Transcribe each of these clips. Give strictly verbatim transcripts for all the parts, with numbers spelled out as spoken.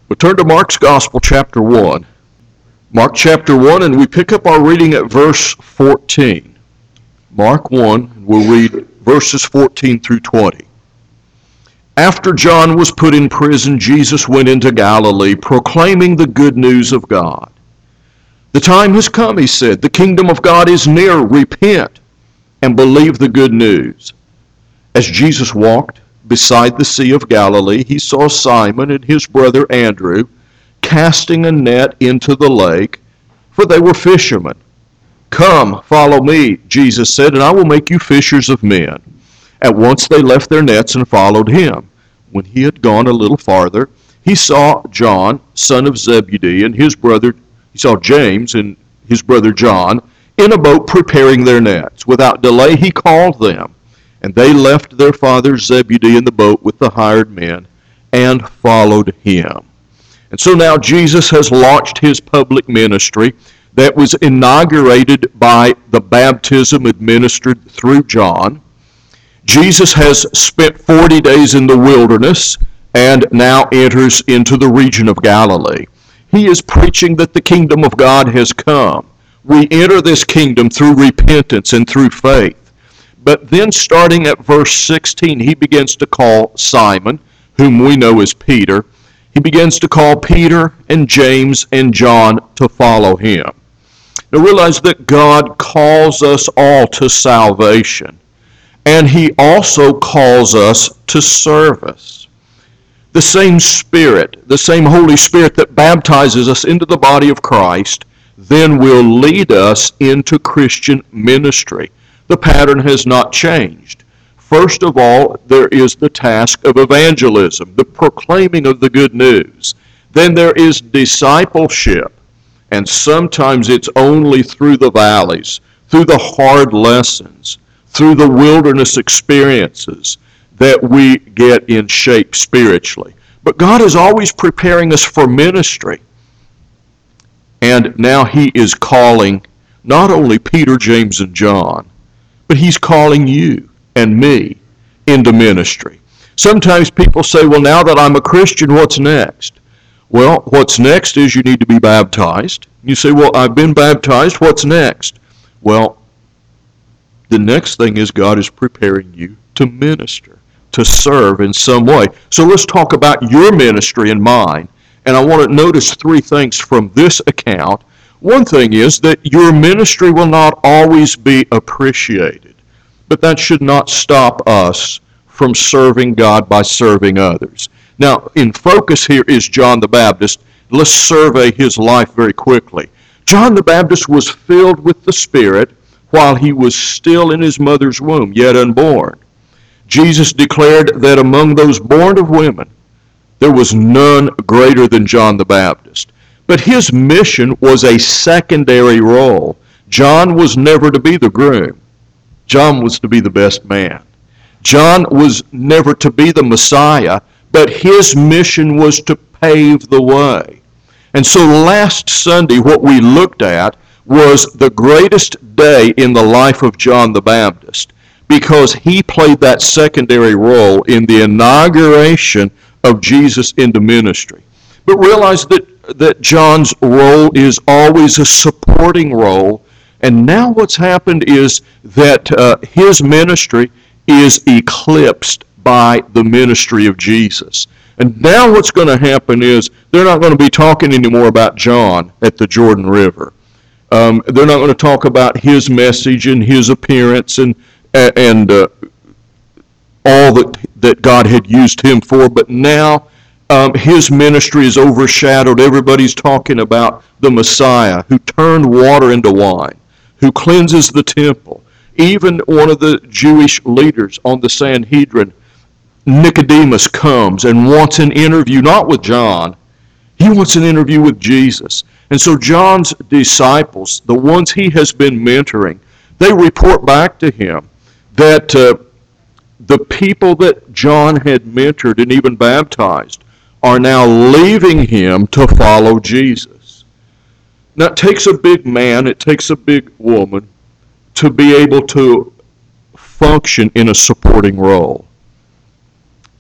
We'll turn to Mark's Gospel, chapter one. Mark chapter one, and we pick up our reading at verse fourteen. Mark one, and we'll read verses fourteen through twenty. After John was put in prison, Jesus went into Galilee, proclaiming the good news of God. The time has come, he said. The kingdom of God is near. Repent and believe the good news. As Jesus walked beside the Sea of Galilee, he saw Simon and his brother Andrew casting a net into the lake, for they were fishermen. Come, follow me, Jesus said, and I will make you fishers of men. At once they left their nets and followed him. When he had gone a little farther, he saw John, son of Zebedee, and his brother, he saw James and his brother John, in a boat preparing their nets. Without delay he called them, and they left their father Zebedee in the boat with the hired men and followed him. And so now Jesus has launched his public ministry that was inaugurated by the baptism administered through John. Jesus has spent forty days in the wilderness and now enters into the region of Galilee. He is preaching that the kingdom of God has come. We enter this kingdom through repentance and through faith. But then starting at verse sixteen, he begins to call Simon, whom we know as Peter. He begins to call Peter and James and John to follow him. Now realize that God calls us all to salvation, and he also calls us to service. The same Spirit, the same Holy Spirit that baptizes us into the body of Christ, then will lead us into Christian ministry. The pattern has not changed. First of all, there is the task of evangelism, the proclaiming of the good news. Then there is discipleship, and sometimes it's only through the valleys, through the hard lessons, through the wilderness experiences that we get in shape spiritually. But God is always preparing us for ministry. And now he is calling not only Peter, James, and John, but he's calling you and me into ministry. Sometimes people say, well, now that I'm a Christian, what's next? Well, what's next is you need to be baptized. You say, well, I've been baptized. What's next? Well, the next thing is God is preparing you to minister, to serve in some way. So let's talk about your ministry and mine. And I want to notice three things from this account. One thing is that your ministry will not always be appreciated, but that should not stop us from serving God by serving others. Now, in focus here is John the Baptist. Let's survey his life very quickly. John the Baptist was filled with the Spirit while he was still in his mother's womb, yet unborn. Jesus declared that among those born of women, there was none greater than John the Baptist. But his mission was a secondary role. John was never to be the groom. John was to be the best man. John was never to be the Messiah, but his mission was to pave the way. And so last Sunday, what we looked at was the greatest day in the life of John the Baptist, because he played that secondary role in the inauguration of Jesus into ministry. But realize that, that John's role is always a supporting role. And now what's happened is that uh, his ministry is eclipsed by the ministry of Jesus. And now what's going to happen is they're not going to be talking anymore about John at the Jordan River. Um, they're not going to talk about his message and his appearance and and uh, all that that God had used him for. But now um, his ministry is overshadowed. Everybody's talking about the Messiah who turned water into wine, who cleanses the temple. Even one of the Jewish leaders on the Sanhedrin, Nicodemus, comes and wants an interview, not with John. He wants an interview with Jesus. And so John's disciples, the ones he has been mentoring, they report back to him that uh, the people that John had mentored and even baptized are now leaving him to follow Jesus. Now it takes a big man, it takes a big woman to be able to function in a supporting role.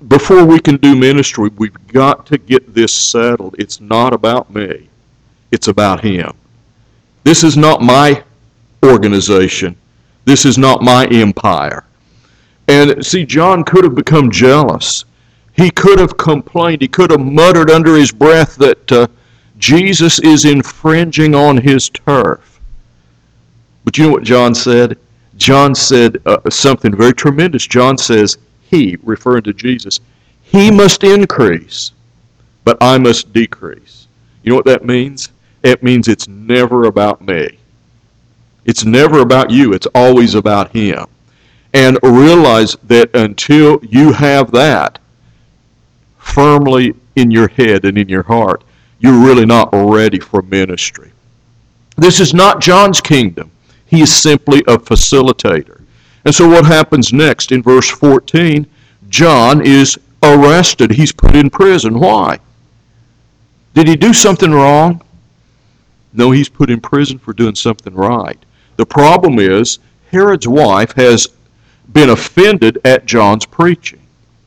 before we can do ministry, we've got to get this settled. It's not about me. It's about Him. This is not my organization. This is not my empire. And see, John could have become jealous. He could have complained. He could have muttered under his breath that uh, Jesus is infringing on his turf. But you know what John said? John said uh, something very tremendous. John says, He, referring to Jesus, He must increase, but I must decrease. You know what that means? It means it's never about me. It's never about you. It's always about Him. And realize that until you have that firmly in your head and in your heart, you're really not ready for ministry. This is not John's kingdom. He is simply a facilitator. And so what happens next? In verse fourteen, John is arrested. He's put in prison. Why? Did he do something wrong? No, he's put in prison for doing something right. The problem is, Herod's wife has been offended at John's preaching.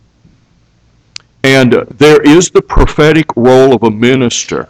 And uh, there is the prophetic role of a minister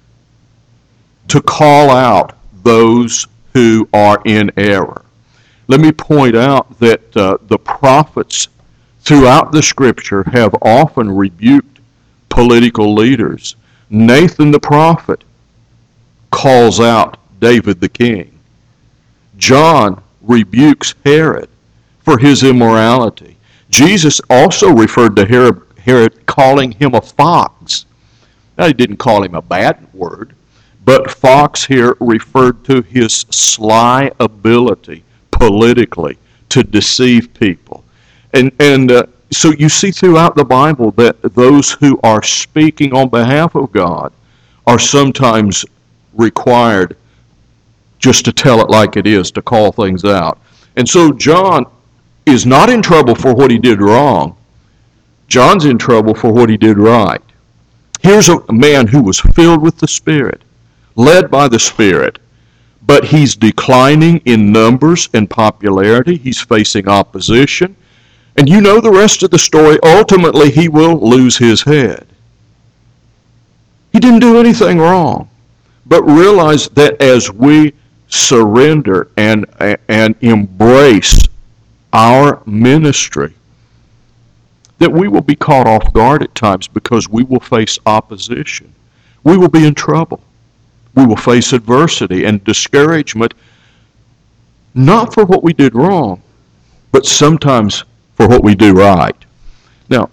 to call out those who are in error. Let me point out that uh, the prophets throughout the Scripture have often rebuked political leaders. Nathan the prophet calls out David the king. John rebukes Herod for his immorality. Jesus also referred to Herod, Herod calling him a fox. Now, he didn't call him a bad word, but fox here referred to his sly ability politically to deceive people. And, and uh, so you see throughout the Bible that those who are speaking on behalf of God are sometimes required just to tell it like it is, to call things out. And so John is not in trouble for what he did wrong. John's in trouble for what he did right. Here's a man who was filled with the Spirit, led by the Spirit, but he's declining in numbers and popularity. He's facing opposition. And you know the rest of the story. Ultimately, he will lose his head. He didn't do anything wrong. But realize that as we surrender and, and embrace our ministry, that we will be caught off guard at times because we will face opposition. We will be in trouble. We will face adversity and discouragement, not for what we did wrong, but sometimes for what we do right. Now,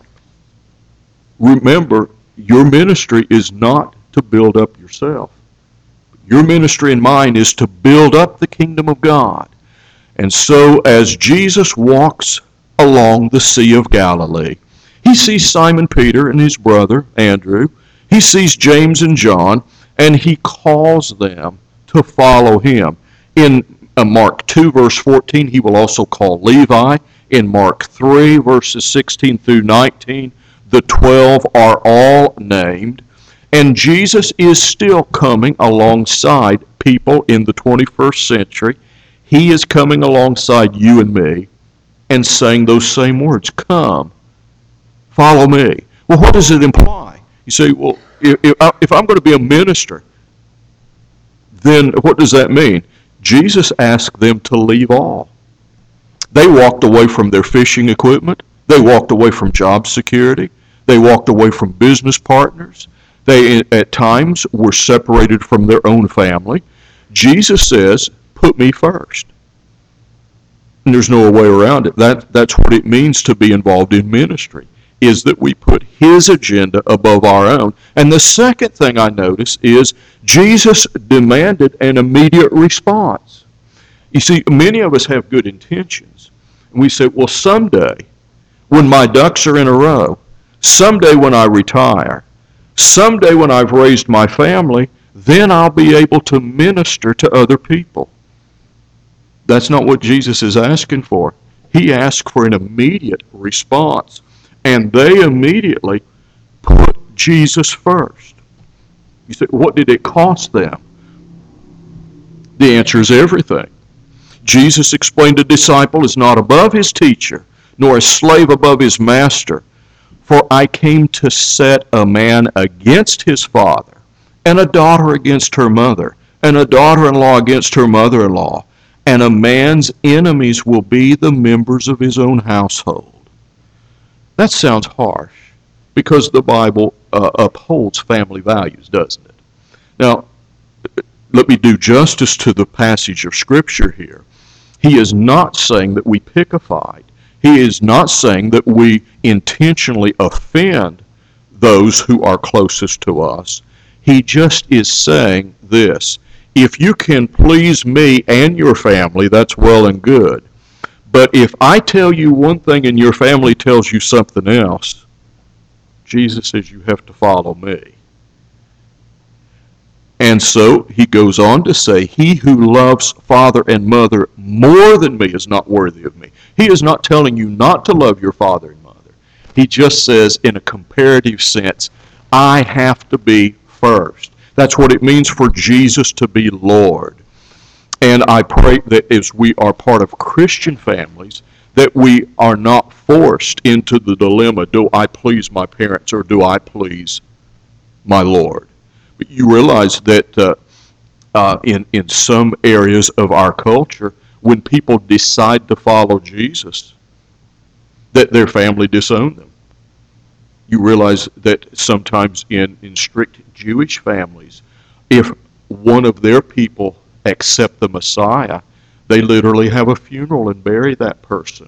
remember, your ministry is not to build up yourself. Your ministry and mine is to build up the kingdom of God. And so as Jesus walks along the Sea of Galilee, he sees Simon Peter and his brother Andrew. He sees James and John, and he calls them to follow him. In uh, Mark two, verse fourteen, he will also call Levi. In Mark three, verses sixteen through nineteen, the twelve are all named. And Jesus is still coming alongside people in the twenty-first century. He is coming alongside you and me and saying those same words. Come, follow me. Well, what does it imply? You say, well, if, if I'm going to be a minister, then what does that mean? Jesus asked them to leave all. They walked away from their fishing equipment. They walked away from job security. They walked away from business partners. They, at times, were separated from their own family. Jesus says, put me first. And there's no way around it. That, that's what it means to be involved in ministry, is that we put His agenda above our own. And the second thing I notice is Jesus demanded an immediate response. You see, many of us have good intentions. And we say, well, someday, when my ducks are in a row, someday when I retire, someday when I've raised my family, then I'll be able to minister to other people. That's not what Jesus is asking for. He asked for an immediate response. And they immediately put Jesus first. You say, what did it cost them? The answer is everything. Jesus explained a disciple is not above his teacher, nor a slave above his master. For I came to set a man against his father, and a daughter against her mother, and a daughter-in-law against her mother-in-law, and a man's enemies will be the members of his own household. That sounds harsh, because the Bible uh, upholds family values, doesn't it? Now, let me do justice to the passage of Scripture here. He is not saying that we pick a fight. He is not saying that we intentionally offend those who are closest to us. He just is saying this: if you can please me and your family, that's well and good. But if I tell you one thing and your family tells you something else, Jesus says you have to follow me. And so he goes on to say, he who loves father and mother more than me is not worthy of me. He is not telling you not to love your father and mother. He just says, in a comparative sense, I have to be first. That's what it means for Jesus to be Lord. And I pray that as we are part of Christian families, that we are not forced into the dilemma, do I please my parents or do I please my Lord? But you realize that uh, uh, in, in some areas of our culture, when people decide to follow Jesus, that their family disown them. You realize that sometimes in, in strict Jewish families, if one of their people accept the Messiah, they literally have a funeral and bury that person.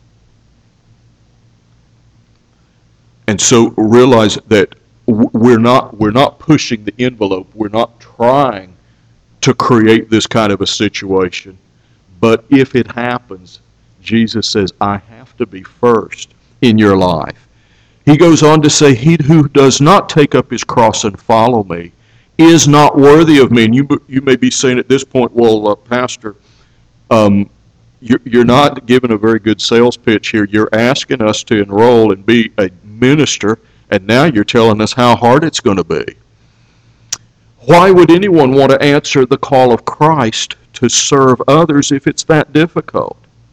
And so realize that we're not we're not pushing the envelope. We're not trying to create this kind of a situation. But if it happens, Jesus says, I have to be first in your life. He goes on to say, he who does not take up his cross and follow me is not worthy of me. And you, you may be saying at this point, well, uh, Pastor, um, you're, you're not giving a very good sales pitch here. You're asking us to enroll and be a minister, and now you're telling us how hard it's going to be. Why would anyone want to answer the call of Christ to serve others if it's that difficult?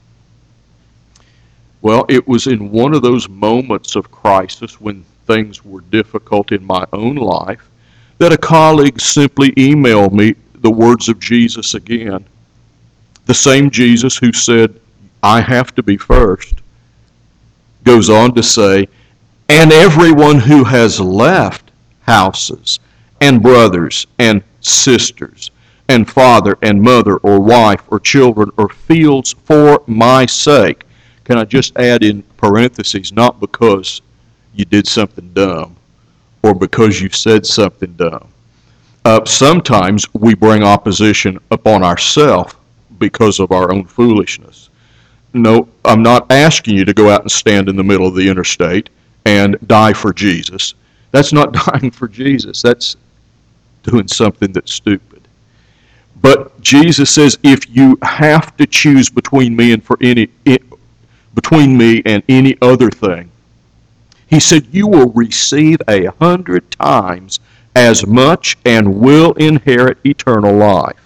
Well, it was in one of those moments of crisis when things were difficult in my own life that a colleague simply emailed me the words of Jesus again. The same Jesus who said, I have to be first, goes on to say, and everyone who has left houses and brothers and sisters and father and mother or wife or children or fields for my sake. Can I just add in parentheses, not because you did something dumb or because you said something dumb. Uh, sometimes we bring opposition upon ourselves because of our own foolishness. No, I'm not asking you to go out and stand in the middle of the interstate and die for Jesus. That's not dying for Jesus. That's doing something that's stupid. But Jesus says, if you have to choose between me and for any between me and any other thing, he said, you will receive a hundred times as much and will inherit eternal life.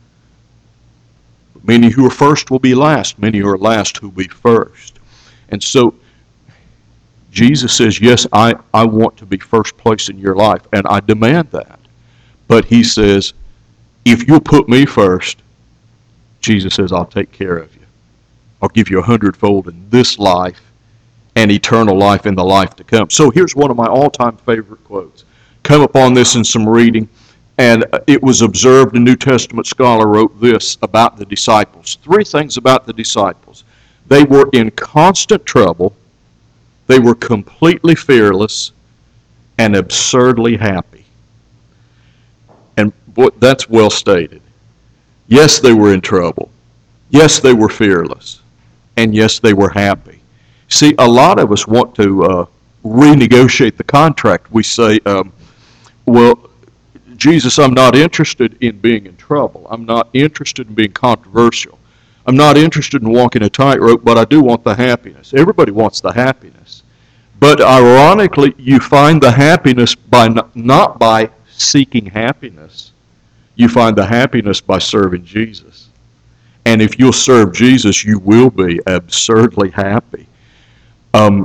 Many who are first will be last. Many who are last who will be first. And so Jesus says, yes, I, I want to be first place in your life, and I demand that. But he says, if you'll put me first, Jesus says, I'll take care of you. I'll give you a hundredfold in this life and eternal life in the life to come. So here's one of my all-time favorite quotes. Come upon this in some reading, and it was observed, a New Testament scholar wrote this about the disciples. Three things about the disciples. They were in constant trouble, they were completely fearless, and absurdly happy. And boy, that's well stated. Yes, they were in trouble. Yes, they were fearless. And yes, they were happy. See, a lot of us want to uh, renegotiate the contract. We say, um, well, Jesus, I'm not interested in being in trouble. I'm not interested in being controversial. I'm not interested in walking a tightrope, but I do want the happiness. Everybody wants the happiness. But ironically, you find the happiness by not, not by seeking happiness. You find the happiness by serving Jesus. And if you'll serve Jesus, you will be absurdly happy. Um,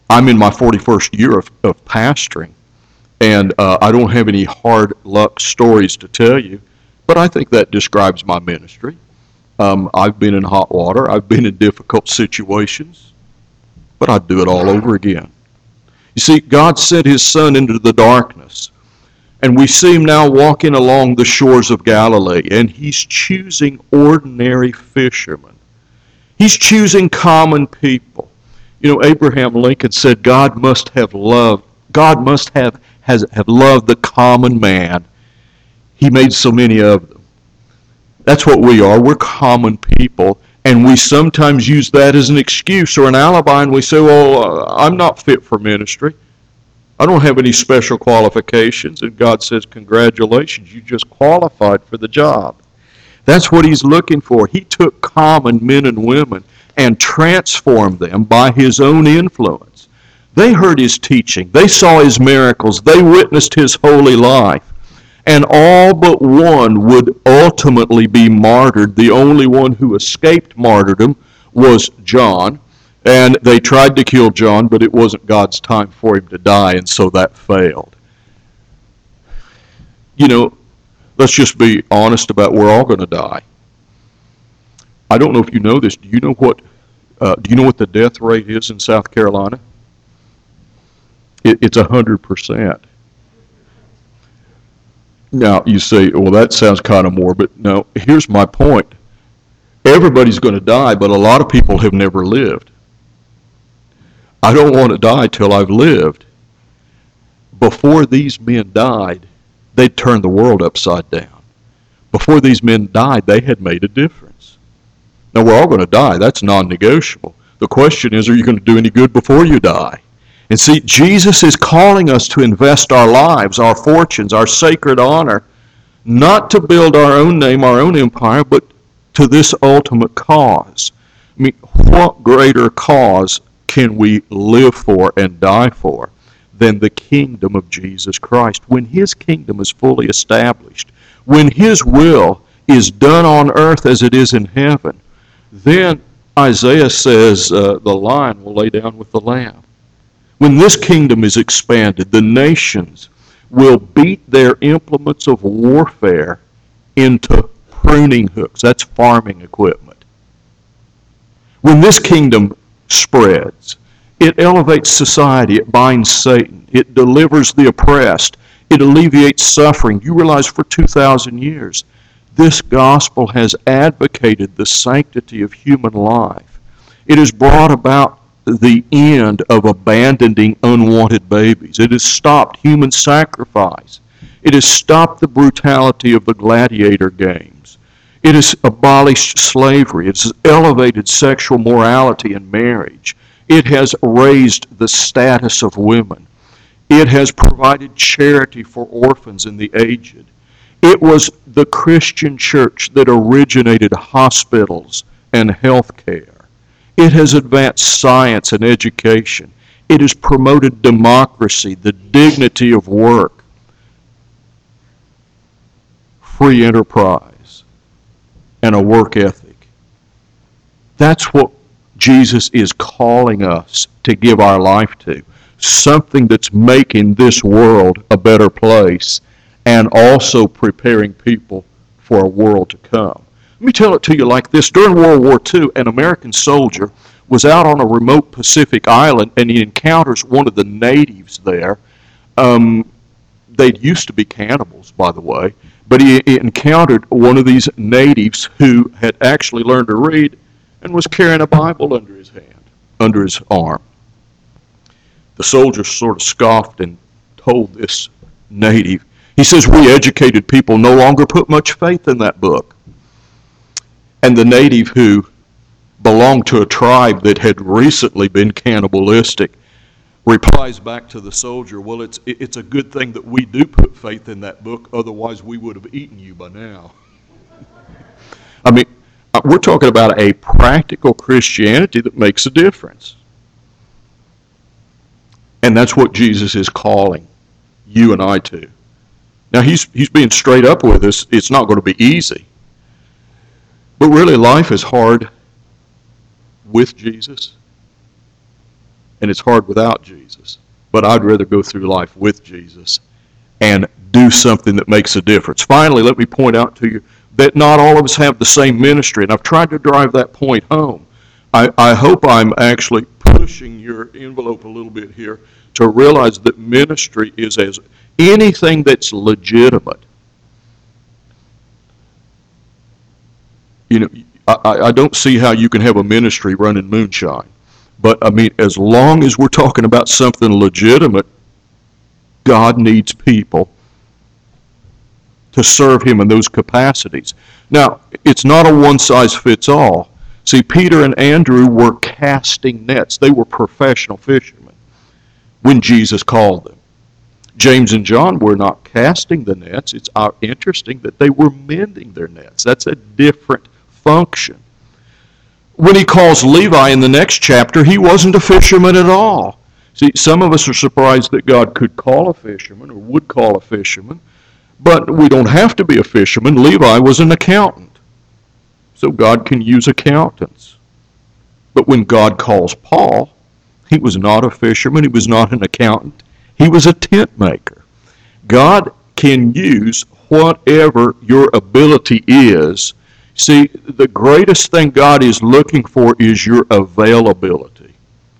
I'm in my forty-first year of, of pastoring, and uh, I don't have any hard luck stories to tell you, but I think that describes my ministry. Um, I've been in hot water. I've been in difficult situations, but I'd do it all over again. You see, God sent his Son into the darkness, and we see him now walking along the shores of Galilee, and he's choosing ordinary fishermen. He's choosing common people. You know, Abraham Lincoln said God must have loved, God must have, has, have loved the common man. He made so many of them. That's what we are. We're common people, and we sometimes use that as an excuse or an alibi, and we say, well, uh, I'm not fit for ministry. I don't have any special qualifications. And God says, congratulations, you just qualified for the job. That's what he's looking for. He took common men and women and transformed them by his own influence. They heard his teaching. They saw his miracles. They witnessed his holy life. And all but one would ultimately be martyred. The only one who escaped martyrdom was John. And they tried to kill John, but it wasn't God's time for him to die, and so that failed. You know, let's just be honest about we're all going to die. I don't know if you know this. Do you know what? Uh, do you know what the death rate is in South Carolina? It, it's a hundred percent. Now you say, well, that sounds kind of morbid. No, here's my point. Everybody's going to die, but a lot of people have never lived. I don't want to die till I've lived. Before these men died, they turned the world upside down. Before these men died, they had made a difference. Now, we're all going to die. That's non-negotiable. The question is, are you going to do any good before you die? And see, Jesus is calling us to invest our lives, our fortunes, our sacred honor, not to build our own name, our own empire, but to this ultimate cause. I mean, what greater cause can we live for and die for than the kingdom of Jesus Christ? When his kingdom is fully established, when his will is done on earth as it is in heaven, then Isaiah says uh, the lion will lay down with the lamb. When this kingdom is expanded, the nations will beat their implements of warfare into pruning hooks. That's farming equipment. When this kingdom spreads, it elevates society, it binds Satan, it delivers the oppressed, it alleviates suffering. You realize for two thousand years, this gospel has advocated the sanctity of human life. It has brought about the end of abandoning unwanted babies. It has stopped human sacrifice. It has stopped the brutality of the gladiator games. It has abolished slavery. It has elevated sexual morality in marriage. It has raised the status of women. It has provided charity for orphans and the aged. It was the Christian church that originated hospitals and health care. It has advanced science and education. It has promoted democracy, the dignity of work, free enterprise, and a work ethic. That's what Jesus is calling us to give our life to. Something that's making this world a better place and also preparing people for a world to come. Let me tell it to you like this. During World War Two, an American soldier was out on a remote Pacific island, and he encounters one of the natives there. Um, they used to be cannibals, by the way, but he, he encountered one of these natives who had actually learned to read and was carrying a Bible under his hand, under his arm. The soldier sort of scoffed and told this native, he says, "We educated people no longer put much faith in that book." And the native, who belonged to a tribe that had recently been cannibalistic, replies back to the soldier, "Well, it's it's a good thing that we do put faith in that book, otherwise we would have eaten you by now." I mean, we're talking about a practical Christianity that makes a difference. And that's what Jesus is calling you and I to. Now, he's he's being straight up with us. It's not going to be easy. But really, life is hard with Jesus. and it's hard without Jesus. But I'd rather go through life with Jesus and do something that makes a difference. Finally, let me point out to you that not all of us have the same ministry, and I've tried to drive that point home. I, I hope I'm actually pushing your envelope a little bit here to realize that ministry is as anything that's legitimate. You know, I, I don't see how you can have a ministry running moonshine. But, I mean, as long as we're talking about something legitimate, God needs people to serve Him in those capacities. Now, it's not a one-size-fits-all. See, Peter and Andrew were casting nets. They were professional fishermen when Jesus called them. James and John were not casting the nets. It's interesting that they were mending their nets. That's a different function. When he calls Levi in the next chapter, he wasn't a fisherman at all. See, some of us are surprised that God could call a fisherman or would call a fisherman, but we don't have to be a fisherman. Levi was an accountant, so God can use accountants. But when God calls Paul, he was not a fisherman, he was not an accountant, he was a tent maker. God can use whatever your ability is. See, the greatest thing God is looking for is your availability.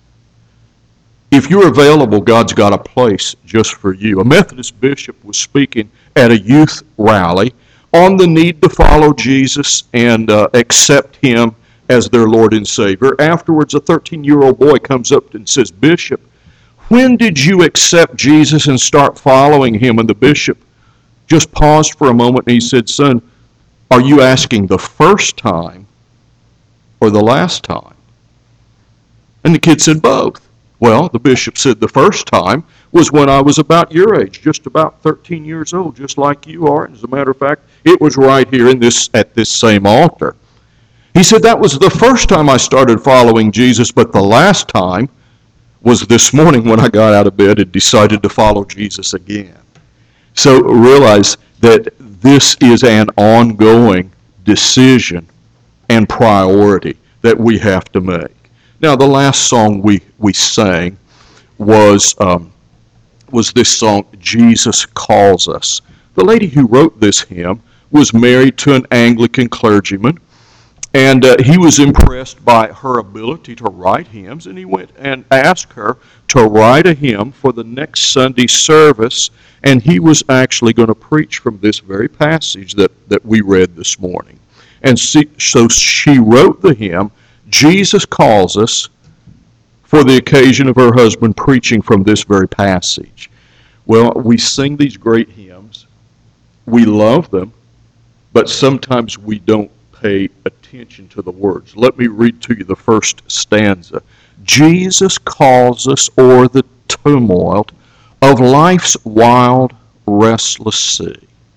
If you're available, God's got a place just for you. A Methodist bishop was speaking at a youth rally on the need to follow Jesus and uh, accept Him as their Lord and Savior. Afterwards, a thirteen-year-old boy comes up and says, "Bishop, when did you accept Jesus and start following Him?" And the bishop just paused for a moment and he said, "Son, are you asking the first time or the last time?" And the kid said, "Both." Well, the bishop said, "The first time was when I was about your age, just about thirteen years old, just like you are. And as a matter of fact, it was right here in this at this same altar." He said, "That was the first time I started following Jesus, but the last time was this morning when I got out of bed and decided to follow Jesus again." So realize that this is an ongoing decision and priority that we have to make. Now, the last song we, we sang was, um, was this song, "Jesus Calls Us." The lady who wrote this hymn was married to an Anglican clergyman, and uh, he was impressed by her ability to write hymns, and he went and asked her to write a hymn for the next Sunday service, and he was actually going to preach from this very passage that, that we read this morning. And see, so she wrote the hymn, "Jesus Calls Us," for the occasion of her husband preaching from this very passage. Well, we sing these great hymns. We love them, but sometimes we don't pay attention to the words. Let me read to you the first stanza. "Jesus calls us o'er the turmoil of life's wild, restless sea."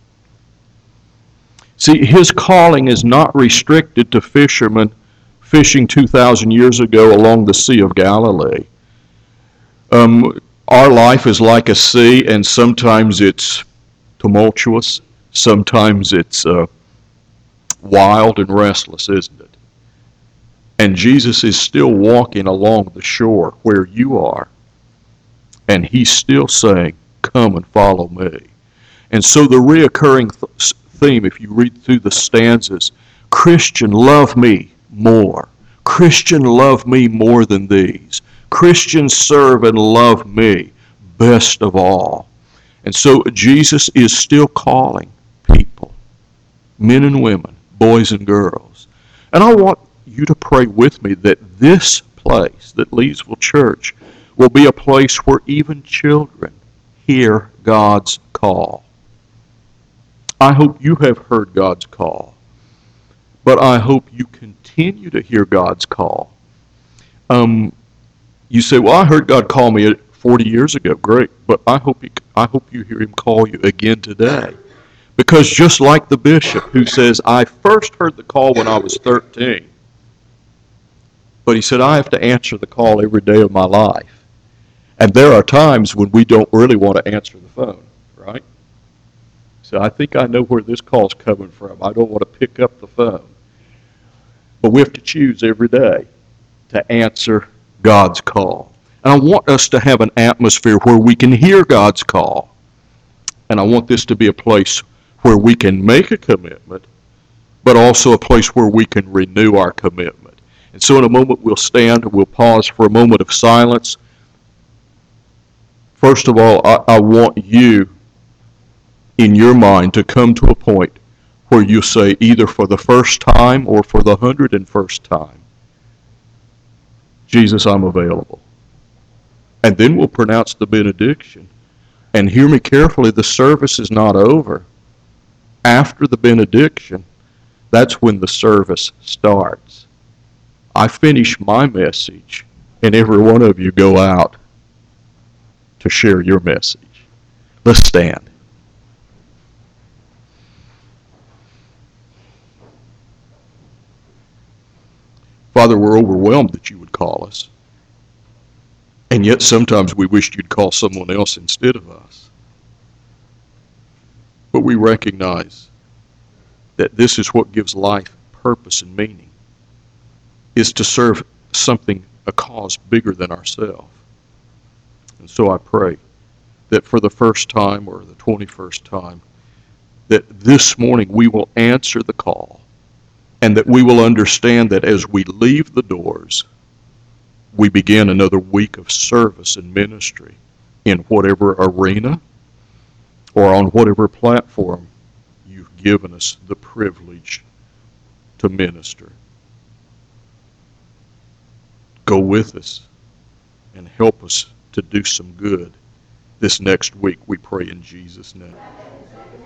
See, His calling is not restricted to fishermen fishing two thousand years ago along the Sea of Galilee. Um, our life is like a sea, and sometimes it's tumultuous, sometimes it's uh, wild and restless, isn't it? And Jesus is still walking along the shore where you are, and He's still saying, "Come and follow me." And so the reoccurring th- theme, if you read through the stanzas, "Christian, love me more. Christian, love me more than these. Christian, serve and love me best of all." And so Jesus is still calling people, men and women, boys and girls. And I want you to pray with me that this place, that Leesville Church, will be a place where even children hear God's call. I hope you have heard God's call, but I hope you continue to hear God's call. Um, you say, "Well, I heard God call me forty years ago." Great, but I hope he, I hope you hear Him call you again today. Because just like the bishop who says, "I first heard the call when I was thirteen," but he said, "I have to answer the call every day of my life." And there are times when we don't really want to answer the phone, right? So I think I know where this call's coming from. I don't want to pick up the phone. But we have to choose every day to answer God's call. And I want us to have an atmosphere where we can hear God's call. And I want this to be a place where we can make a commitment, but also a place where we can renew our commitment. And so in a moment we'll stand, we'll pause for a moment of silence. First of all, I, I want you in your mind to come to a point where you say, either for the first time or for the hundred and first time, Jesus, I'm available. And then we'll pronounce the benediction. And hear me carefully, the service is not over. After the benediction, that's when the service starts. I finish my message, and every one of you go out to share your message. Let's stand. Father, we're overwhelmed that you would call us. And yet sometimes we wished you'd call someone else instead of us. But we recognize that this is what gives life purpose and meaning, is to serve something, a cause bigger than ourselves. And so I pray that for the first time or the twenty-first time, that this morning we will answer the call, and that we will understand that as we leave the doors, we begin another week of service and ministry in whatever arena or on whatever platform you've given us the privilege to minister. Go with us and help us to do some good this next week, we pray in Jesus' name.